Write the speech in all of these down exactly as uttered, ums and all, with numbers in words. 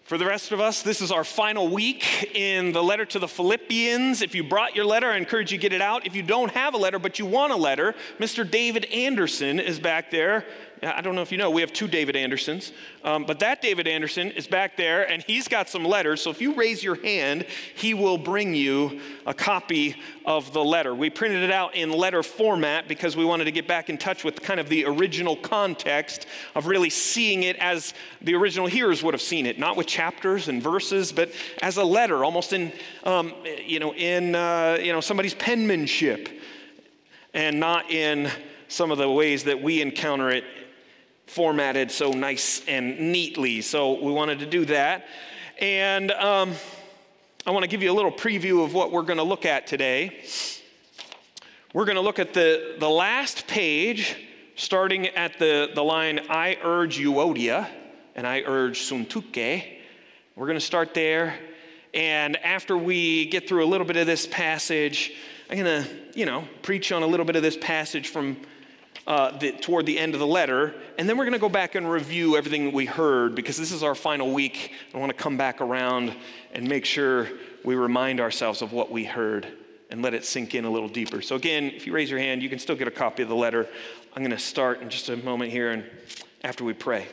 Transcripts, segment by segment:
For the rest of us, this is our final week in the letter to the Philippians. If you brought your letter, I encourage you to get it out. If you don't have a letter, but you want a letter, Mister David Anderson is back there. I don't know if you know, we have two David Andersons, um, but that David Anderson is back there, and he's got some letters. So if you raise your hand, he will bring you a copy of the letter. We printed it out in letter format because we wanted to get back in touch with kind of the original context of really seeing it as the original hearers would have seen it, not with chapters and verses, but as a letter, almost in, um, you know, in uh, you know somebody's penmanship, and not in some of the ways that we encounter it formatted so nice and neatly. So we wanted to do that. And um, I want to give you a little preview of what we're going to look at today. We're going to look at the, the last page, starting at the, the line, I urge Euodia, and I urge Syntyche. We're going to start there. And after we get through a little bit of this passage, I'm going to, you know, preach on a little bit of this passage from Uh, the, toward the end of the letter, and then we're going to go back and review everything that we heard, because this is our final week. I want to come back around and make sure we remind ourselves of what we heard and let it sink in a little deeper. So again, if you raise your hand, you can still get a copy of the letter. I'm going to start in just a moment here, and after we pray.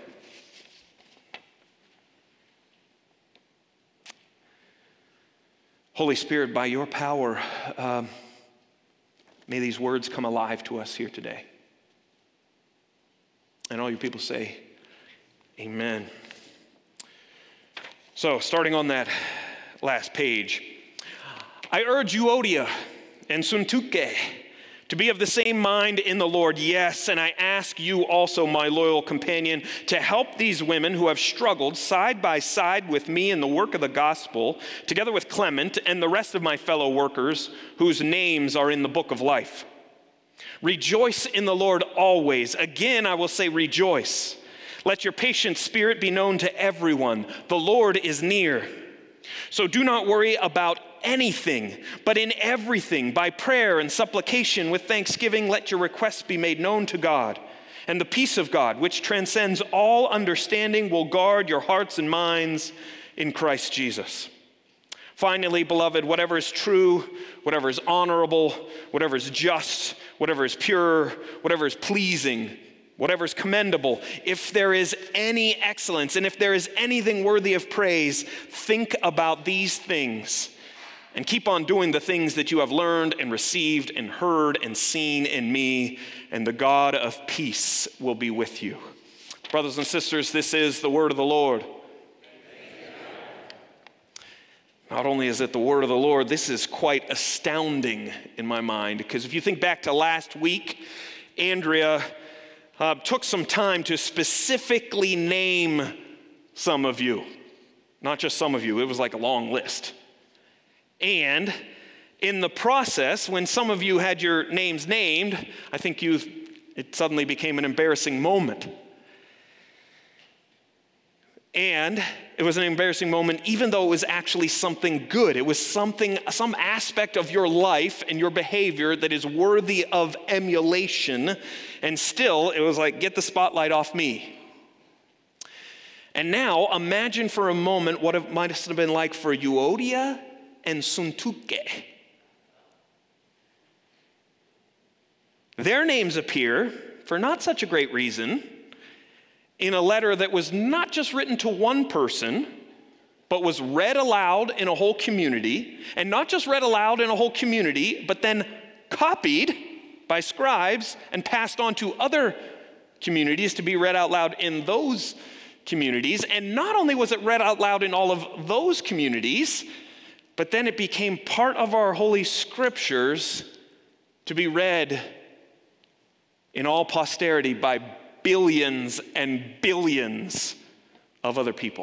Holy Spirit, by your power, um, may these words come alive to us here today. And all you people say, amen. So, starting on that last page, I urge Euodia and Syntyche to be of the same mind in the Lord. Yes, and I ask you also, my loyal companion, to help these women who have struggled side by side with me in the work of the gospel, together with Clement and the rest of my fellow workers whose names are in the book of life. Rejoice in the Lord always. Again, I will say rejoice. Let your patient spirit be known to everyone. The Lord is near. So do not worry about anything, but in everything, by prayer and supplication with thanksgiving, let your requests be made known to God. And the peace of God, which transcends all understanding, will guard your hearts and minds in Christ Jesus. Finally, beloved, whatever is true, whatever is honorable, whatever is just, whatever is pure, whatever is pleasing, whatever is commendable, if there is any excellence and if there is anything worthy of praise, think about these things and keep on doing the things that you have learned and received and heard and seen in me, and the God of peace will be with you. Brothers and sisters, this is the word of the Lord. Not only is it the word of the Lord, this is quite astounding in my mind, because if you think back to last week, Andrea uh, took some time to specifically name some of you. Not just some of you, it was like a long list. And in the process, when some of you had your names named, I think you it suddenly became an embarrassing moment. And it was an embarrassing moment, even though it was actually something good. It was something, some aspect of your life and your behavior that is worthy of emulation. And still, it was like, get the spotlight off me. And now, imagine for a moment what it might have been like for Euodia and Syntyche. Their names appear, for not such a great reason, in a letter that was not just written to one person, but was read aloud in a whole community, and not just read aloud in a whole community, but then copied by scribes and passed on to other communities to be read out loud in those communities. And not only was it read out loud in all of those communities, but then it became part of our Holy Scriptures to be read in all posterity by billions and billions of other people.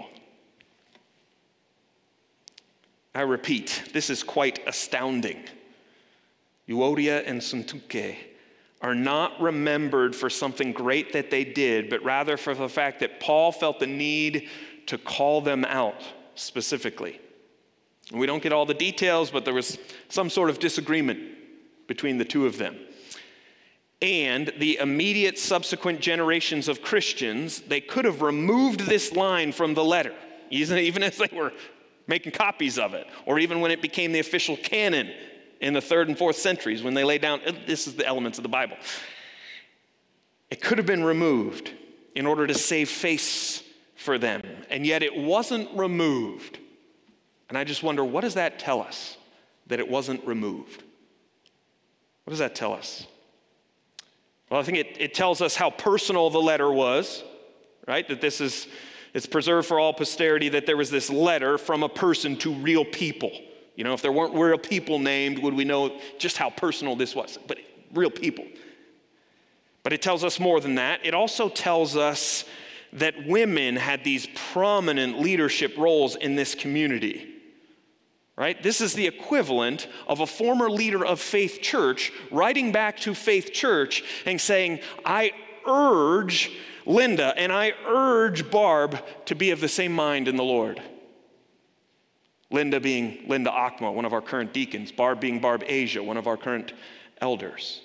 I repeat, this is quite astounding. Euodia and Syntyche are not remembered for something great that they did, but rather for the fact that Paul felt the need to call them out specifically. And we don't get all the details, but there was some sort of disagreement between the two of them. And the immediate subsequent generations of Christians, they could have removed this line from the letter. even, even as they were making copies of it, or even when it became the official canon in the third and fourth centuries when they laid down, this is the elements of the Bible. It could have been removed in order to save face for them, and yet it wasn't removed. And I just wonder, what does that tell us, that it wasn't removed? What does that tell us? Well, I think it, it tells us how personal the letter was, right? That this is, it's preserved for all posterity, that there was this letter from a person to real people. You know, if there weren't real people named, would we know just how personal this was? But real people. But it tells us more than that. It also tells us that women had these prominent leadership roles in this community. Right? This is the equivalent of a former leader of Faith Church writing back to Faith Church and saying, I urge Linda and I urge Barb to be of the same mind in the Lord. Linda being Linda Akma, one of our current deacons. Barb being Barb Asia, one of our current elders.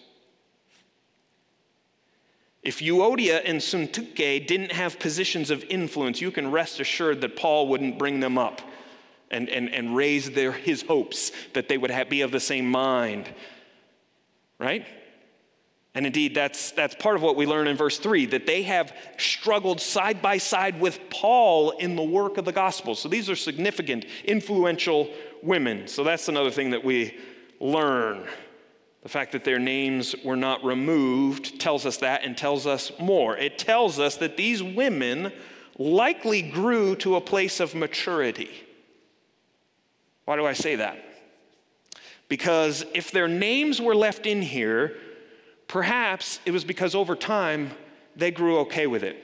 If Euodia and Syntyche didn't have positions of influence, you can rest assured that Paul wouldn't bring them up and, and, and raise their, his hopes that they would have, be of the same mind, right? And indeed, that's, that's part of what we learn in verse three, that they have struggled side by side with Paul in the work of the gospel. So these are significant, influential women. So that's another thing that we learn. The fact that their names were not removed tells us that and tells us more. It tells us that these women likely grew to a place of maturity. Why do I say that? Because if their names were left in here, perhaps it was because over time they grew okay with it.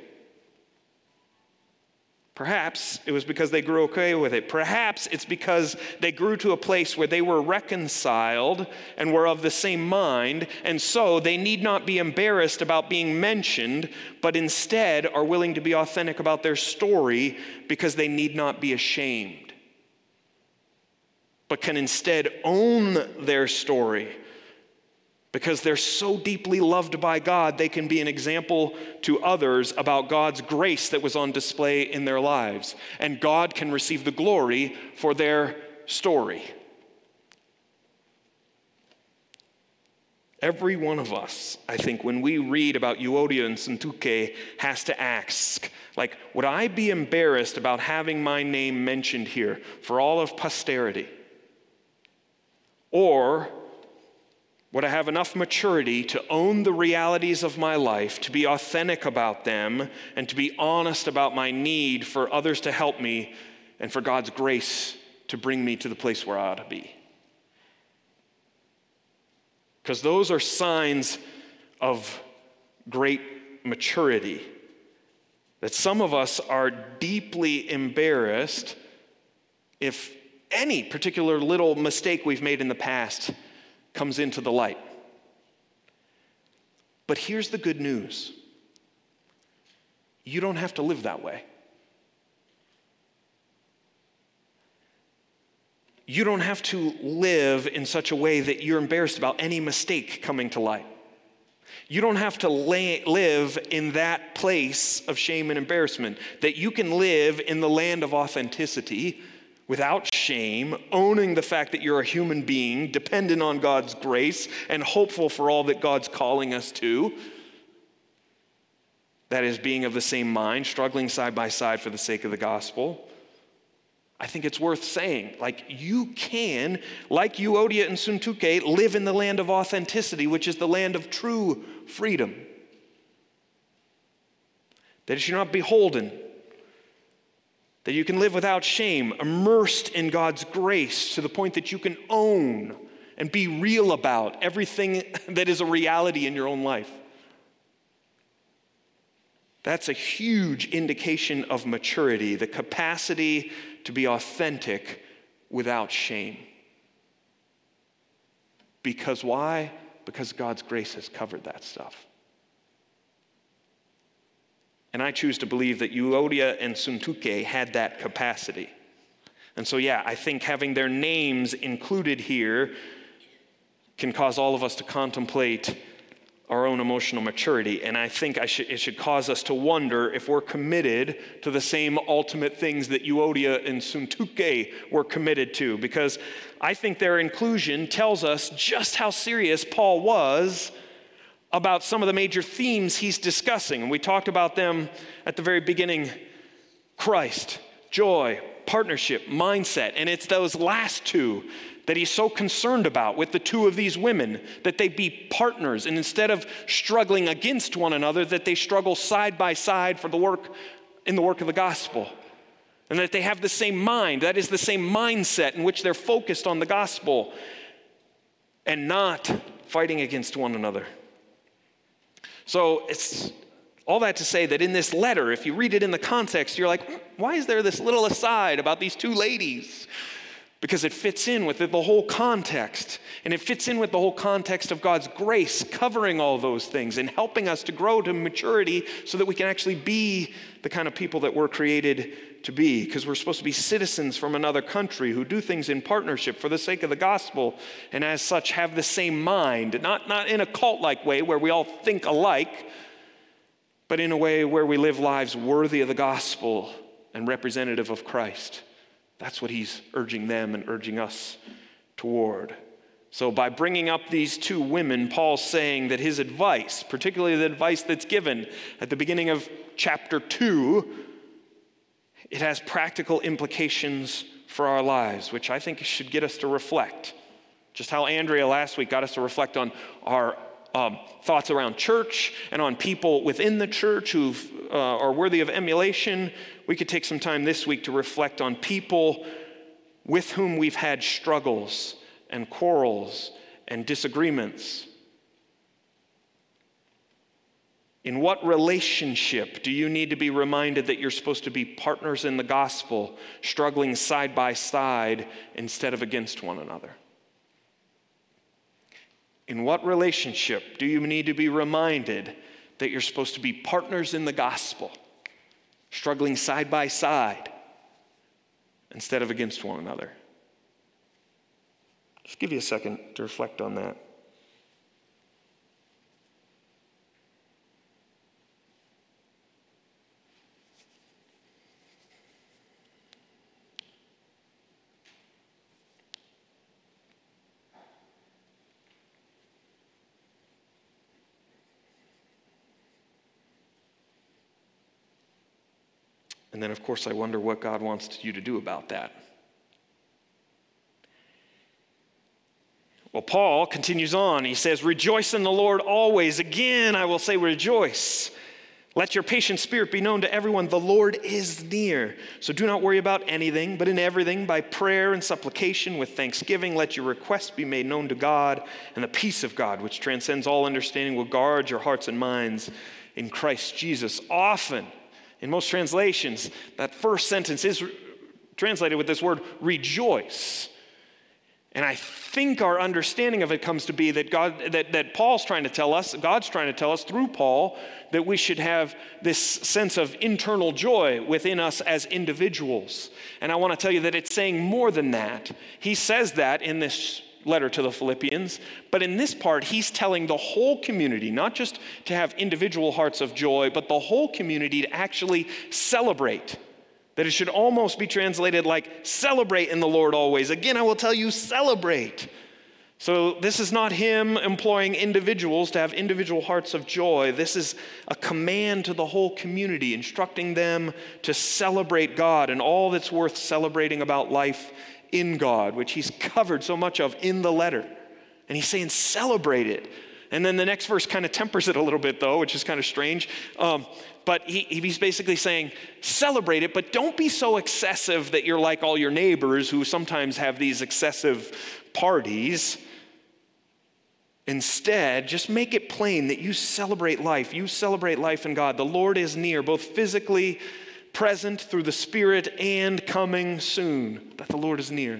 Perhaps it was because they grew okay with it. Perhaps it's because they grew to a place where they were reconciled and were of the same mind, and so they need not be embarrassed about being mentioned, but instead are willing to be authentic about their story because they need not be ashamed, but can instead own their story. Because they're so deeply loved by God, they can be an example to others about God's grace that was on display in their lives. And God can receive the glory for their story. Every one of us, I think, when we read about Euodia and Syntyche, has to ask, like, would I be embarrassed about having my name mentioned here for all of posterity? Or would I have enough maturity to own the realities of my life, to be authentic about them, and to be honest about my need for others to help me and for God's grace to bring me to the place where I ought to be? Because those are signs of great maturity. That some of us are deeply embarrassed if any particular little mistake we've made in the past comes into the light. But here's the good news. You don't have to live that way. You don't have to live in such a way that you're embarrassed about any mistake coming to light. You don't have to lay, live in that place of shame and embarrassment. That you can live in the land of authenticity without shame, owning the fact that you're a human being, dependent on God's grace, and hopeful for all that God's calling us to. That is, being of the same mind, struggling side by side for the sake of the gospel. I think it's worth saying, like, you can, like Euodia and Syntyche, live in the land of authenticity, which is the land of true freedom. That you're not beholden. That you can live without shame, immersed in God's grace to the point that you can own and be real about everything that is a reality in your own life. That's a huge indication of maturity, the capacity to be authentic without shame. Because why? Because God's grace has covered that stuff. And I choose to believe that Euodia and Syntyche had that capacity. And so, yeah, I think having their names included here can cause all of us to contemplate our own emotional maturity. And I think I should, it should cause us to wonder if we're committed to the same ultimate things that Euodia and Syntyche were committed to, because I think their inclusion tells us just how serious Paul was about some of the major themes he's discussing. And we talked about them at the very beginning: Christ, joy, partnership, mindset. And it's those last two that he's so concerned about with the two of these women, that they be partners, and instead of struggling against one another, that they struggle side by side for the work in the work of the gospel. And that they have the same mind, that is the same mindset in which they're focused on the gospel and not fighting against one another. So it's all that to say that in this letter, if you read it in the context, you're like, why is there this little aside about these two ladies? Because it fits in with the whole context. And it fits in with the whole context of God's grace covering all those things and helping us to grow to maturity so that we can actually be the kind of people that we're created to be. Because we're supposed to be citizens from another country who do things in partnership for the sake of the gospel, and as such have the same mind. Not, not in a cult-like way where we all think alike, but in a way where we live lives worthy of the gospel and representative of Christ. That's what he's urging them and urging us toward. So by bringing up these two women, Paul's saying that his advice, particularly the advice that's given at the beginning of chapter two, it has practical implications for our lives, which I think should get us to reflect. Just how Andrea last week got us to reflect on our um, thoughts around church and on people within the church who uh, are worthy of emulation. We could take some time this week to reflect on people with whom we've had struggles and quarrels and disagreements. In what relationship do you need to be reminded that you're supposed to be partners in the gospel, struggling side by side instead of against one another? In what relationship do you need to be reminded that you're supposed to be partners in the gospel, struggling side by side instead of against one another? Just give you a second to reflect on that. And then, of course, I wonder what God wants you to do about that. Well, Paul continues on. He says, rejoice in the Lord always. Again, I will say rejoice. Let your patient spirit be known to everyone. The Lord is near. So do not worry about anything, but in everything, by prayer and supplication with thanksgiving, let your requests be made known to God, and the peace of God, which transcends all understanding, will guard your hearts and minds in Christ Jesus. Often, in most translations, that first sentence is translated with this word, rejoice. And I think our understanding of it comes to be that God, that, that Paul's trying to tell us, God's trying to tell us through Paul, that we should have this sense of internal joy within us as individuals. And I want to tell you that it's saying more than that. He says that in this letter to the Philippians, but in this part, he's telling the whole community, not just to have individual hearts of joy, but the whole community to actually celebrate. That it should almost be translated like, celebrate in the Lord always. Again, I will tell you, celebrate. So this is not him employing individuals to have individual hearts of joy. This is a command to the whole community, instructing them to celebrate God and all that's worth celebrating about life in God, which he's covered so much of in the letter. And he's saying, celebrate it. And then the next verse kind of tempers it a little bit, though, which is kind of strange. Um, but he, he's basically saying, celebrate it, but don't be so excessive that you're like all your neighbors who sometimes have these excessive parties. Instead, just make it plain that you celebrate life. You celebrate life in God. The Lord is near, both physically present through the Spirit and coming soon. That the Lord is near.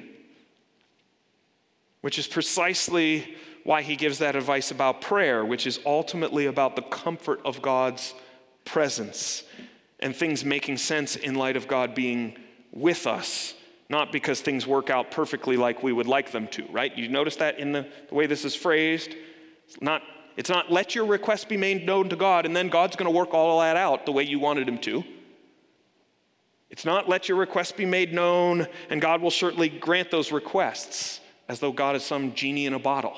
Which is precisely why he gives that advice about prayer, which is ultimately about the comfort of God's presence and things making sense in light of God being with us, not because things work out perfectly like we would like them to, right? You notice that in the, the way this is phrased? It's not It's not let your request be made known to God and then God's going to work all that out the way you wanted him to. It's not let your request be made known and God will certainly grant those requests as though God is some genie in a bottle.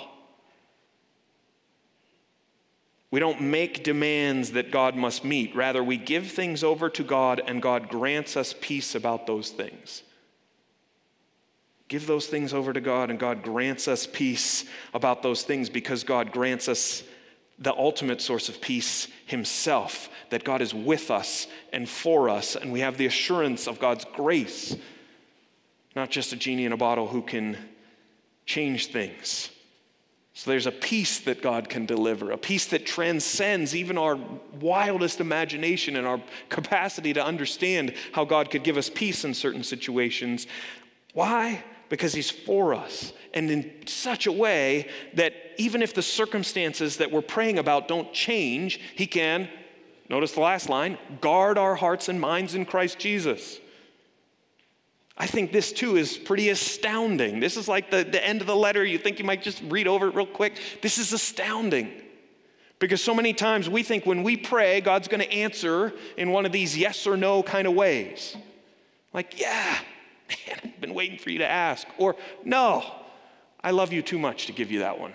We don't make demands that God must meet. Rather, we give things over to God and God grants us peace about those things. Give those things over to God and God grants us peace about those things because God grants us the ultimate source of peace himself, that God is with us and for us, and we have the assurance of God's grace, not just a genie in a bottle who can change things. So there's a peace that God can deliver, a peace that transcends even our wildest imagination and our capacity to understand how God could give us peace in certain situations. Why? Because he's for us, and in such a way that even if the circumstances that we're praying about don't change, he can, notice the last line, guard our hearts and minds in Christ Jesus. I think this too is pretty astounding. This is like the, the end of the letter. You think you might just read over it real quick. This is astounding. Because so many times we think when we pray, God's going to answer in one of these yes or no kind of ways. Like, yeah, man, I've been waiting for you to ask. Or, no, I love you too much to give you that one.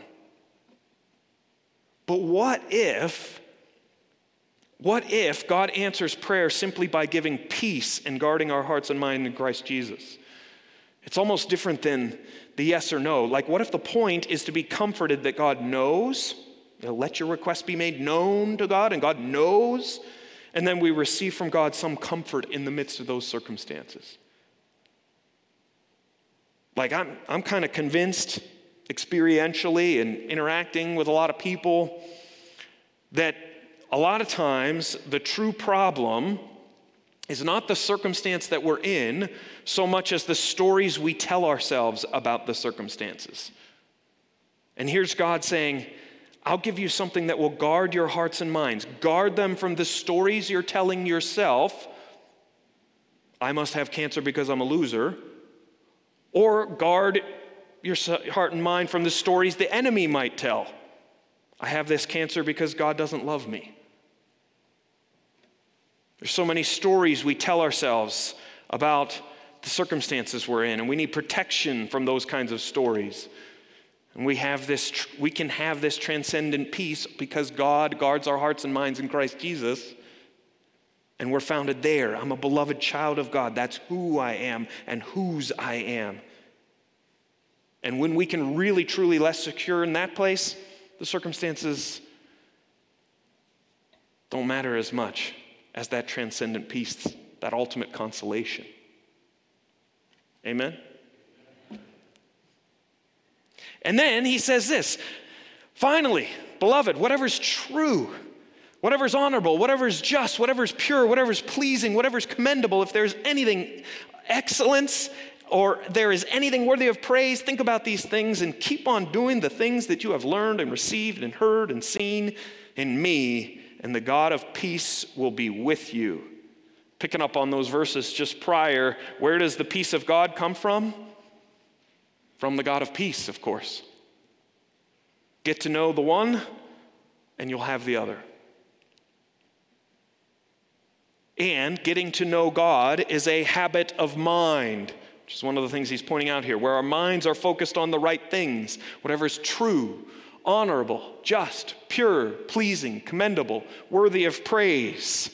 But what if, what if God answers prayer simply by giving peace and guarding our hearts and mind in Christ Jesus? It's almost different than the yes or no. Like, what if the point is to be comforted that God knows? You know, let your request be made known to God, and God knows. And then we receive from God some comfort in the midst of those circumstances. Like, I'm, I'm kind of convinced experientially and interacting with a lot of people that a lot of times the true problem is not the circumstance that we're in so much as the stories we tell ourselves about the circumstances. And here's God saying, I'll give you something that will guard your hearts and minds. Guard them from the stories you're telling yourself. I must have cancer because I'm a loser. Or guard your heart and mind from the stories the enemy might tell. I have this cancer because God doesn't love me. There's so many stories we tell ourselves about the circumstances we're in, and we need protection from those kinds of stories. And we have this, we can have this transcendent peace because God guards our hearts and minds in Christ Jesus. And we're founded there. I'm a beloved child of God. That's who I am and whose I am. And when we can really, truly less secure in that place, the circumstances don't matter as much as that transcendent peace, that ultimate consolation. Amen? And then he says this, finally, beloved, whatever's true, whatever's honorable, whatever's just, whatever's pure, whatever's pleasing, whatever's commendable, if there's anything excellence or there is anything worthy of praise, think about these things and keep on doing the things that you have learned and received and heard and seen in me, and the God of peace will be with you. Picking up on those verses just prior, where does the peace of God come from? From the God of peace, of course. Get to know the one, and you'll have the other. And getting to know God is a habit of mind, which is one of the things he's pointing out here, where our minds are focused on the right things, whatever is true, honorable, just, pure, pleasing, commendable, worthy of praise.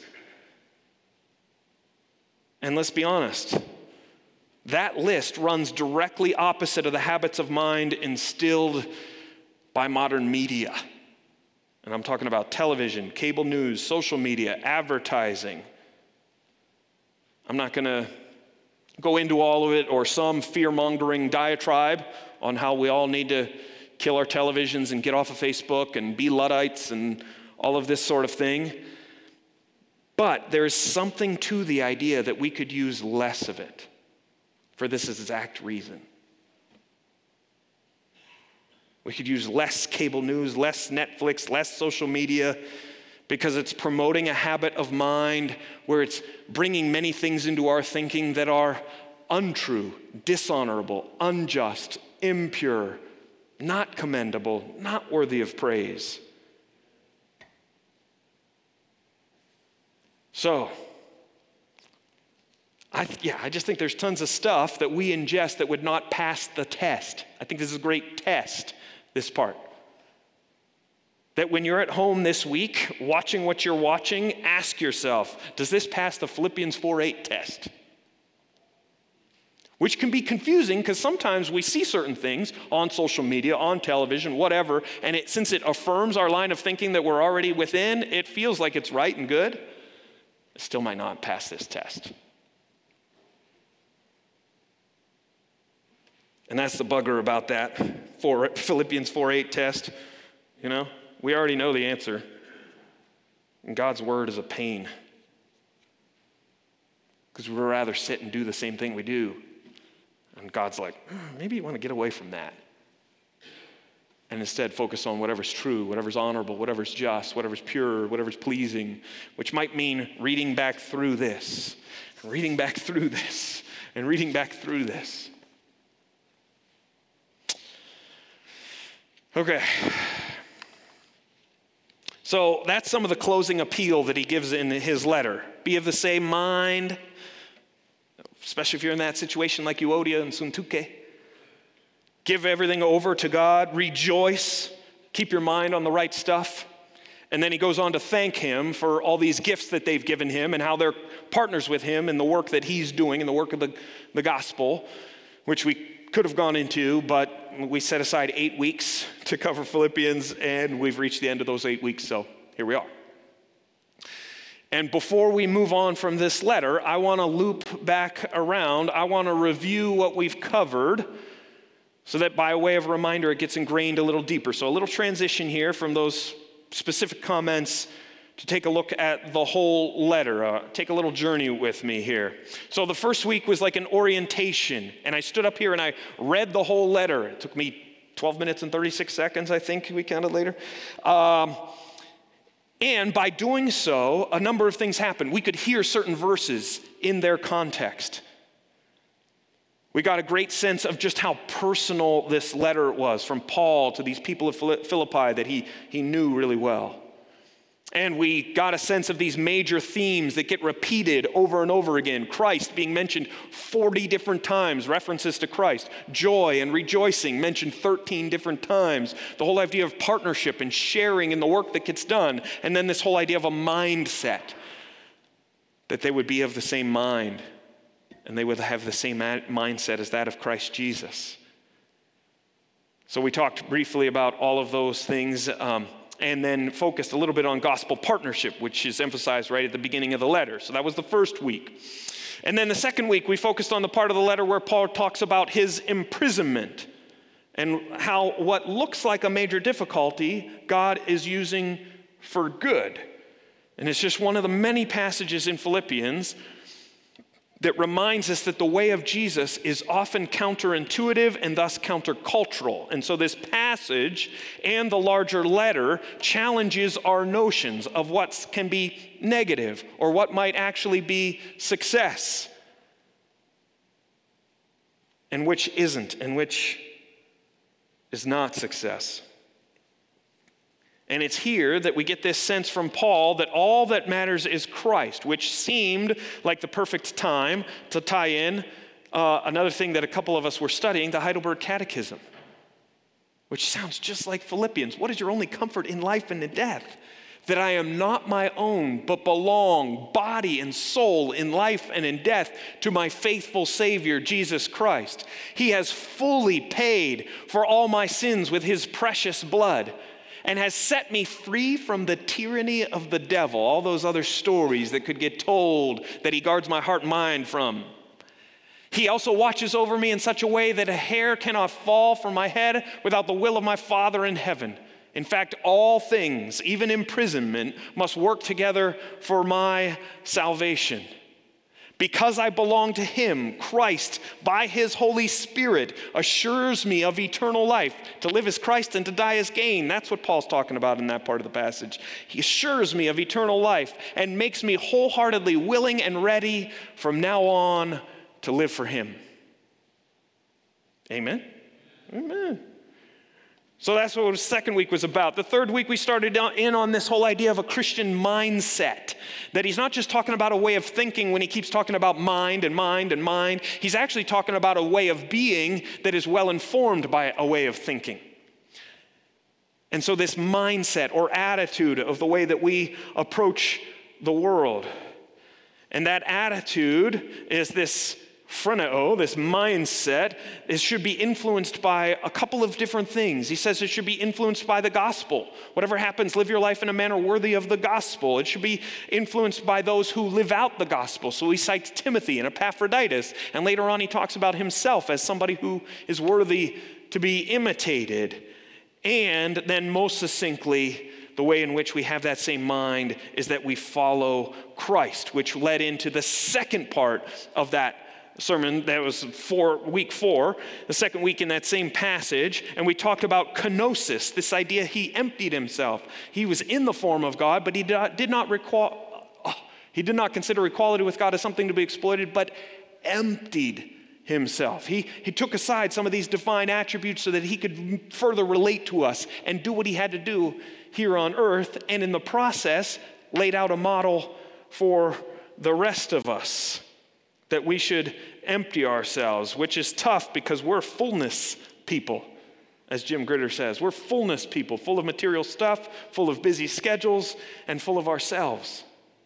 And let's be honest, that list runs directly opposite of the habits of mind instilled by modern media. And I'm talking about television, cable news, social media, advertising. I'm not going to go into all of it or some fear-mongering diatribe on how we all need to kill our televisions and get off of Facebook and be Luddites and all of this sort of thing. But there is something to the idea that we could use less of it for this exact reason. We could use less cable news, less Netflix, less social media, because it's promoting a habit of mind where it's bringing many things into our thinking that are untrue, dishonorable, unjust, impure, not commendable, not worthy of praise. So, I, yeah, I just think there's tons of stuff that we ingest that would not pass the test. I think this is a great test, this part. That when you're at home this week, watching what you're watching, ask yourself, does this pass the Philippians four eight test? Which can be confusing because sometimes we see certain things on social media, on television, whatever, and it, since it affirms our line of thinking that we're already within, it feels like it's right and good. It still might not pass this test. And that's the bugger about that for Philippians four eight test. You know, we already know the answer. And God's word is a pain. Because we would rather sit and do the same thing we do. And God's like, oh, maybe you want to get away from that. And instead focus on whatever's true, whatever's honorable, whatever's just, whatever's pure, whatever's pleasing, which might mean reading back through this, and reading back through this, and reading back through this. Okay. So that's some of the closing appeal that he gives in his letter. Be of the same mind, especially if you're in that situation like Euodia and Syntyche. Give everything over to God. Rejoice. Keep your mind on the right stuff. And then he goes on to thank him for all these gifts that they've given him and how they're partners with him in the work that he's doing, in the work of the, the gospel, which we could have gone into, but we set aside eight weeks to cover Philippians, and we've reached the end of those eight weeks, so here we are. And before we move on from this letter, I want to loop back around. I want to review what we've covered so that by way of reminder, it gets ingrained a little deeper. So a little transition here from those specific comments to take a look at the whole letter. Uh, take a little journey with me here. So the first week was like an orientation, and I stood up here and I read the whole letter. It took me twelve minutes and thirty-six seconds, I think we counted later. Um, and by doing so, a number of things happened. We could hear certain verses in their context. We got a great sense of just how personal this letter was from Paul to these people of Philippi that he, he knew really well. And we got a sense of these major themes that get repeated over and over again. Christ being mentioned forty different times, references to Christ. Joy and rejoicing mentioned thirteen different times. The whole idea of partnership and sharing in the work that gets done. And then this whole idea of a mindset, that they would be of the same mind and they would have the same mindset as that of Christ Jesus. So we talked briefly about all of those things. Um, and then focused a little bit on gospel partnership, which is emphasized right at the beginning of the letter. So that was the first week. And then the second week, we focused on the part of the letter where Paul talks about his imprisonment and how what looks like a major difficulty, God is using for good. And it's just one of the many passages in Philippians that reminds us that the way of Jesus is often counterintuitive and thus countercultural. And so this passage and the larger letter challenges our notions of what can be negative or what might actually be success and which isn't and which is not success. And it's here that we get this sense from Paul that all that matters is Christ, which seemed like the perfect time to tie in uh, another thing that a couple of us were studying, the Heidelberg Catechism, which sounds just like Philippians. What is your only comfort in life and in death? That I am not my own, but belong, body and soul, in life and in death, to my faithful Savior, Jesus Christ. He has fully paid for all my sins with his precious blood, and has set me free from the tyranny of the devil, all those other stories that could get told that he guards my heart and mind from. He also watches over me in such a way that a hair cannot fall from my head without the will of my Father in heaven. In fact, all things, even imprisonment, must work together for my salvation. Because I belong to him, Christ, by his Holy Spirit, assures me of eternal life. To live as Christ and to die as gain. That's what Paul's talking about in that part of the passage. He assures me of eternal life and makes me wholeheartedly willing and ready from now on to live for him. Amen? Amen. So that's what the second week was about. The third week, we started in on this whole idea of a Christian mindset, that he's not just talking about a way of thinking when he keeps talking about mind and mind and mind. He's actually talking about a way of being that is well informed by a way of thinking. And so this mindset or attitude of the way that we approach the world. And that attitude is this phroneo, this mindset, it should be influenced by a couple of different things. He says it should be influenced by the gospel. Whatever happens, live your life in a manner worthy of the gospel. It should be influenced by those who live out the gospel. So he cites Timothy and Epaphroditus, and later on he talks about himself as somebody who is worthy to be imitated. And then most succinctly, the way in which we have that same mind is that we follow Christ, which led into the second part of that sermon. That was for week four, the second week in that same passage, and we talked about kenosis, this idea he emptied himself. He was in the form of God, but he did not, did not requ- oh, he did not consider equality with God as something to be exploited, but emptied himself. He, he took aside some of these divine attributes so that he could further relate to us and do what he had to do here on earth, and in the process laid out a model for the rest of us, that we should empty ourselves, which is tough because we're fullness people, as Jim Gritter says. We're fullness people, full of material stuff, full of busy schedules, and full of ourselves.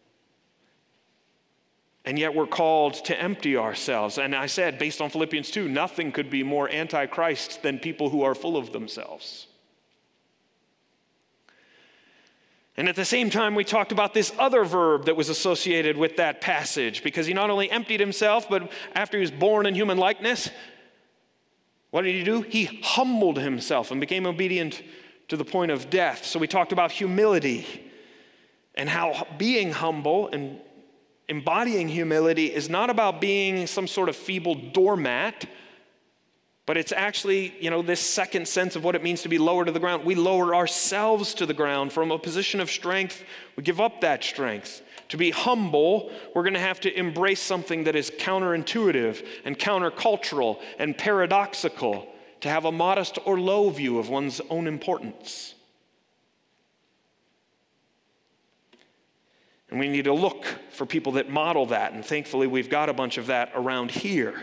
And yet we're called to empty ourselves. And I said, based on Philippians two, nothing could be more anti-Christ than people who are full of themselves. And at the same time, we talked about this other verb that was associated with that passage, because he not only emptied himself, but after he was born in human likeness, what did he do? He humbled himself and became obedient to the point of death. So we talked about humility and how being humble and embodying humility is not about being some sort of feeble doormat, but it's actually, you know, this second sense of what it means to be lower to the ground. We lower ourselves to the ground from a position of strength. We give up that strength. To be humble, we're going to have to embrace something that is counterintuitive and countercultural and paradoxical, to have a modest or low view of one's own importance. And we need to look for people that model that, and thankfully we've got a bunch of that around here.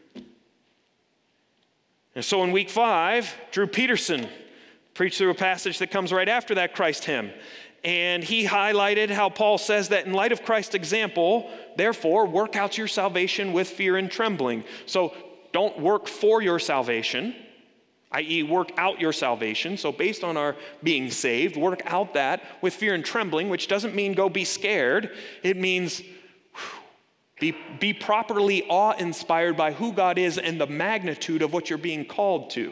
And so in week five, Drew Peterson preached through a passage that comes right after that Christ hymn. And he highlighted how Paul says that in light of Christ's example, therefore, work out your salvation with fear and trembling. So don't work for your salvation, that is work out your salvation. So based on our being saved, work out that with fear and trembling, which doesn't mean go be scared. It means Be, be properly awe-inspired by who God is and the magnitude of what you're being called to.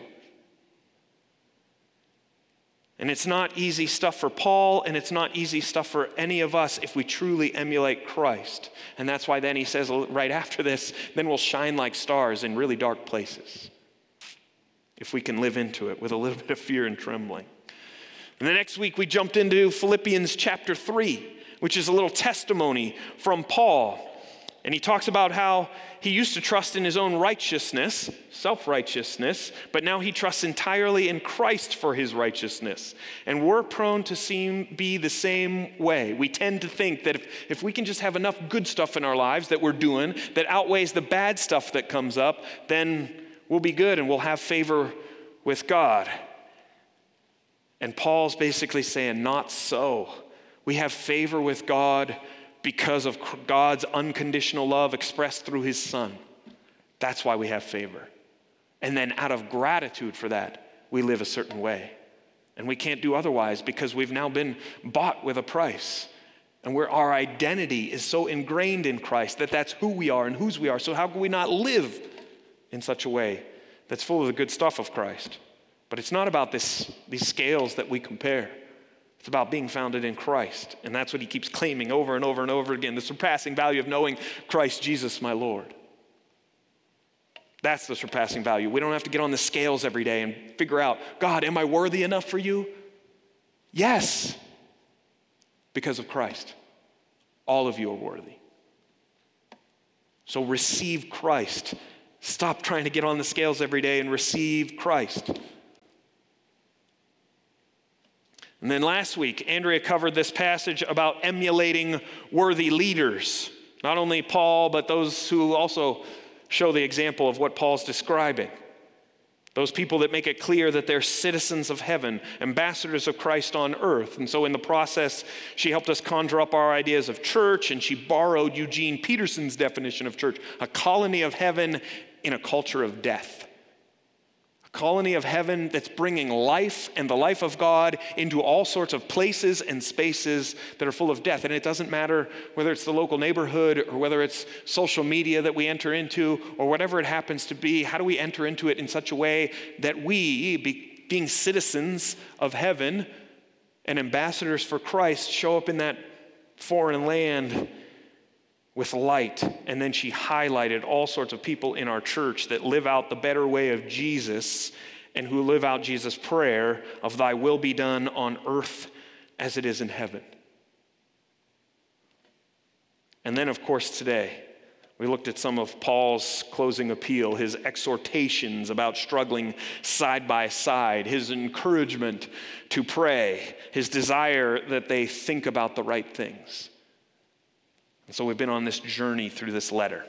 And it's not easy stuff for Paul, and it's not easy stuff for any of us if we truly emulate Christ. And that's why then he says right after this, then we'll shine like stars in really dark places, if we can live into it with a little bit of fear and trembling. And the next week we jumped into Philippians chapter three, which is a little testimony from Paul. And he talks about how he used to trust in his own righteousness, self-righteousness, but now he trusts entirely in Christ for his righteousness. And we're prone to seem be the same way. We tend to think that if, if we can just have enough good stuff in our lives that we're doing that outweighs the bad stuff that comes up, then we'll be good and we'll have favor with God. And Paul's basically saying, not so. We have favor with God because of God's unconditional love expressed through his Son. That's why we have favor. And then out of gratitude for that, we live a certain way. And we can't do otherwise because we've now been bought with a price. And where our identity is so ingrained in Christ that that's who we are and whose we are. So how can we not live in such a way that's full of the good stuff of Christ? But it's not about this, these scales that we compare. It's about being founded in Christ. And that's what he keeps claiming over and over and over again, the surpassing value of knowing Christ Jesus my Lord. That's the surpassing value. We don't have to get on the scales every day and figure out, God, am I worthy enough for you? Yes, because of Christ. All of you are worthy. So receive Christ. Stop trying to get on the scales every day and receive Christ. And then last week, Andrea covered this passage about emulating worthy leaders. Not only Paul, but those who also show the example of what Paul's describing. Those people that make it clear that they're citizens of heaven, ambassadors of Christ on earth. And so in the process, she helped us conjure up our ideas of church, and she borrowed Eugene Peterson's definition of church, a colony of heaven in a culture of death. A colony of heaven that's bringing life and the life of God into all sorts of places and spaces that are full of death. And it doesn't matter whether it's the local neighborhood or whether it's social media that we enter into or whatever it happens to be. How do we enter into it in such a way that we, be, being citizens of heaven and ambassadors for Christ, show up in that foreign land with light? And then she highlighted all sorts of people in our church that live out the better way of Jesus and who live out Jesus' prayer of thy will be done on earth as it is in heaven. And then, of course, today, we looked at some of Paul's closing appeal, his exhortations about struggling side by side, his encouragement to pray, his desire that they think about the right things. And so we've been on this journey through this letter.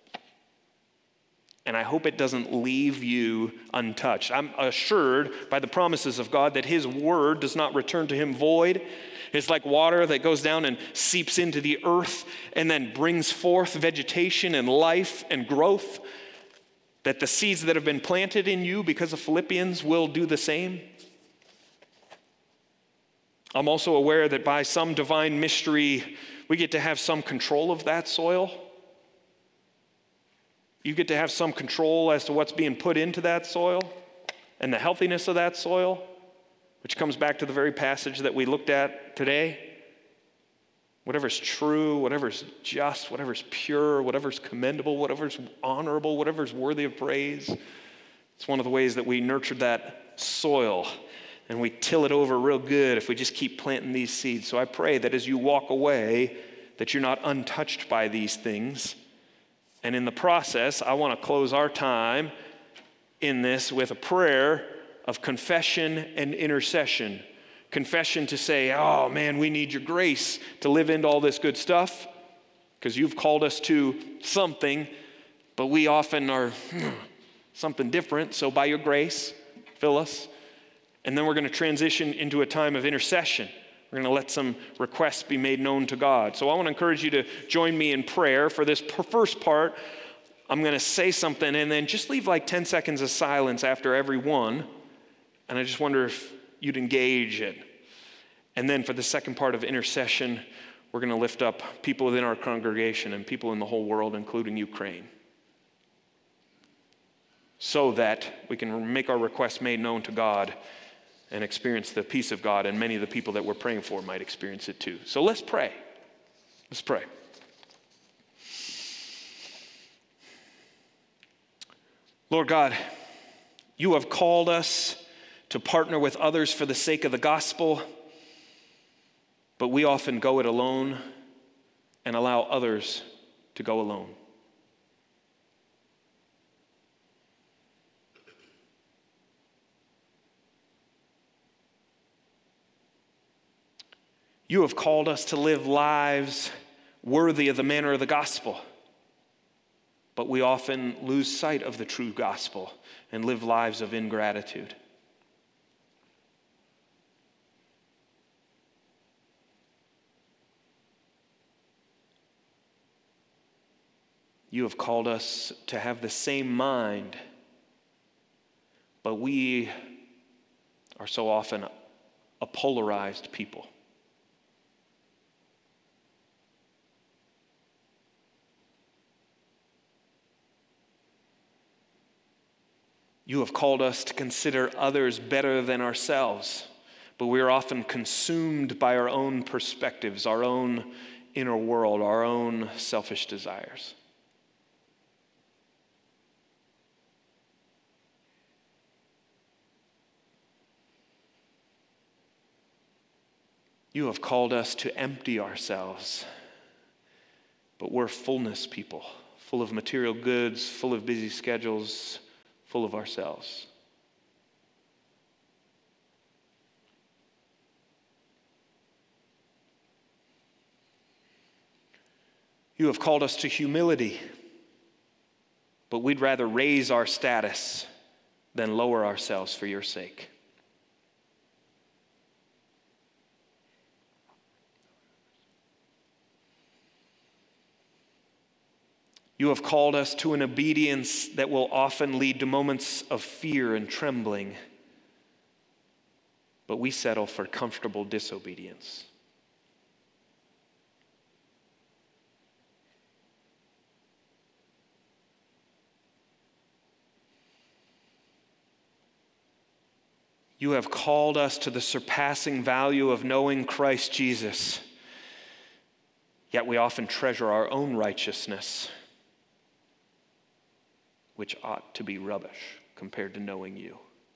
And I hope it doesn't leave you untouched. I'm assured by the promises of God that his word does not return to him void. It's like water that goes down and seeps into the earth and then brings forth vegetation and life and growth. That the seeds that have been planted in you because of Philippians will do the same. I'm also aware that by some divine mystery, we get to have some control of that soil. You get to have some control as to what's being put into that soil and the healthiness of that soil, which comes back to the very passage that we looked at today. Whatever's true, whatever's just, whatever's pure, whatever's commendable, whatever's honorable, whatever's worthy of praise. It's one of the ways that we nurture that soil and we till it over real good if we just keep planting these seeds. So I pray that as you walk away, that you're not untouched by these things. And in the process, I want to close our time in this with a prayer of confession and intercession. Confession to say, oh man, we need your grace to live into all this good stuff because you've called us to something, but we often are something different. So by your grace, fill us. And then we're going to transition into a time of intercession. We're going to let some requests be made known to God. So I want to encourage you to join me in prayer. For this first part, I'm going to say something and then just leave like ten seconds of silence after every one. And I just wonder if you'd engage it. And then for the second part of intercession, we're going to lift up people within our congregation and people in the whole world, including Ukraine, so that we can make our requests made known to God and experience the peace of God, and many of the people that we're praying for might experience it too. So let's pray. Let's pray. Lord God, you have called us to partner with others for the sake of the gospel, but we often go it alone and allow others to go alone. You have called us to live lives worthy of the manner of the gospel, but we often lose sight of the true gospel and live lives of ingratitude. You have called us to have the same mind, but we are so often a polarized people. You have called us to consider others better than ourselves, but we are often consumed by our own perspectives, our own inner world, our own selfish desires. You have called us to empty ourselves, but we're fullness people, full of material goods, full of busy schedules, full of ourselves. You have called us to humility, but we'd rather raise our status than lower ourselves for your sake. You have called us to an obedience that will often lead to moments of fear and trembling, but we settle for comfortable disobedience. You have called us to the surpassing value of knowing Christ Jesus, yet we often treasure our own righteousness, which ought to be rubbish compared to knowing you.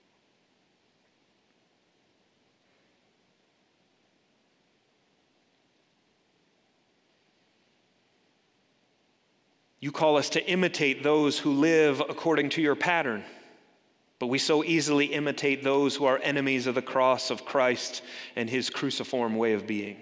You call us to imitate those who live according to your pattern, but we so easily imitate those who are enemies of the cross of Christ and his cruciform way of being.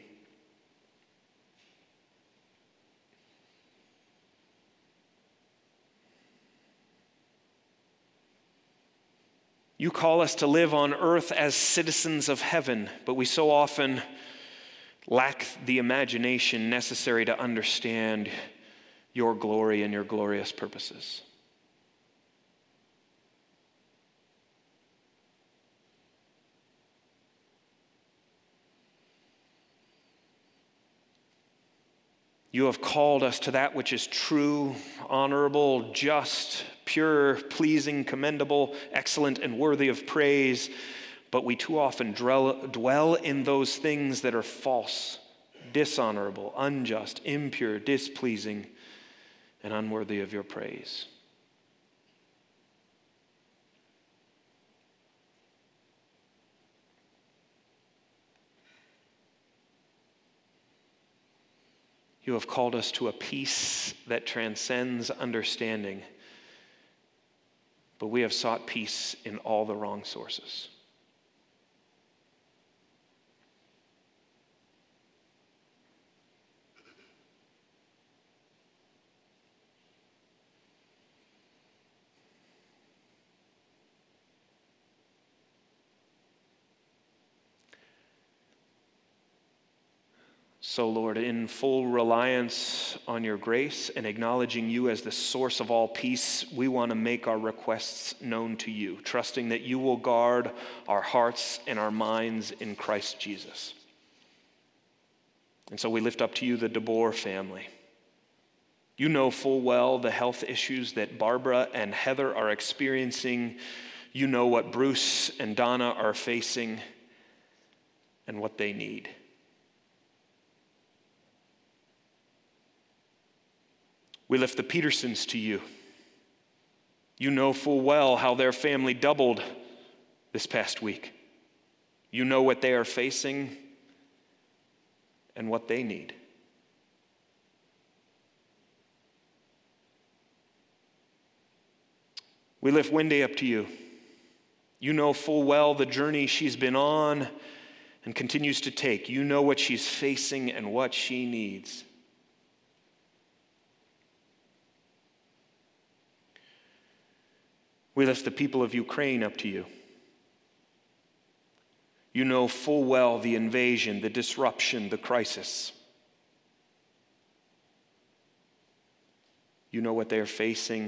You call us to live on earth as citizens of heaven, but we so often lack the imagination necessary to understand your glory and your glorious purposes. You have called us to that which is true, honorable, just, pure, pleasing, commendable, excellent, and worthy of praise, but we too often dwell, dwell in those things that are false, dishonorable, unjust, impure, displeasing, and unworthy of your praise. You have called us to a peace that transcends understanding, but we have sought peace in all the wrong sources. So, Lord, in full reliance on your grace and acknowledging you as the source of all peace, we want to make our requests known to you, trusting that you will guard our hearts and our minds in Christ Jesus. And so we lift up to you the DeBoer family. You know full well the health issues that Barbara and Heather are experiencing. You know what Bruce and Donna are facing and what they need. We lift the Petersons to you. You know full well how their family doubled this past week. You know what they are facing and what they need. We lift Wendy up to you. You know full well the journey she's been on and continues to take. You know what she's facing and what she needs. We lift the people of Ukraine up to you. You know full well the invasion, the disruption, the crisis. You know what they are facing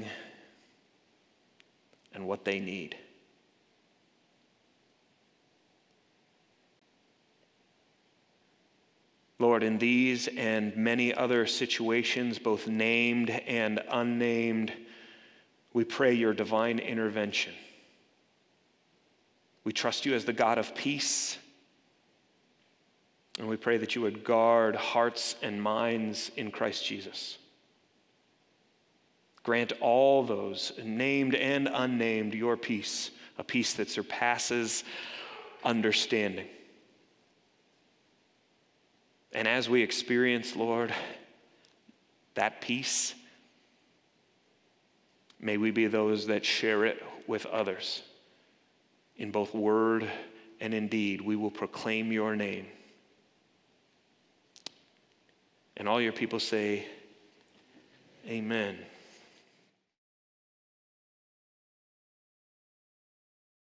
and what they need. Lord, in these and many other situations, both named and unnamed, we pray your divine intervention. We trust you as the God of peace, and we pray that you would guard hearts and minds in Christ Jesus. Grant all those, named and unnamed, your peace, a peace that surpasses understanding. And as we experience, Lord, that peace, may we be those that share it with others. In both word and in deed, we will proclaim your name. And all your people say, Amen.